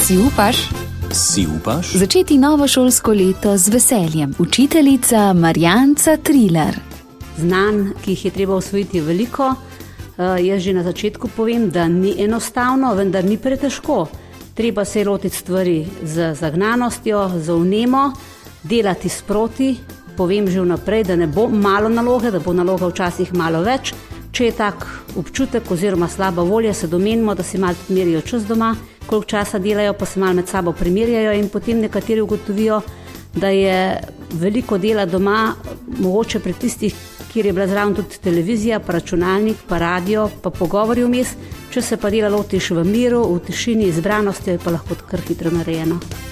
Si upaš? Si upaš? Začeti novo šolsko leto z veseljem. Učiteljica Marjanca Trilar. Znanj, ki jih je treba osvojiti, je veliko. Jaz že na začetku povem, da ni enostavno, vendar ni pretežko. Treba se lotiti stvari z zagnanostjo, z vnemo, delati sproti. Povem že vnaprej, da ne bo malo naloge, da bo naloga včasih malo več. Če je tak občutek oziroma slaba volja, se domenimo, da si malo merijo čas doma, koliko časa delajo, pa se malo med sabo primerjajo in potem nekateri ugotovijo, da je veliko dela doma, mogoče pri tistih, kjer je bila zraven tudi televizija, pa računalnik, pa radio, pa pogovori vmes. Če se pa dela lotiš v miru, v tišini, izbranostjo, je pa lahko kar hitro narejeno.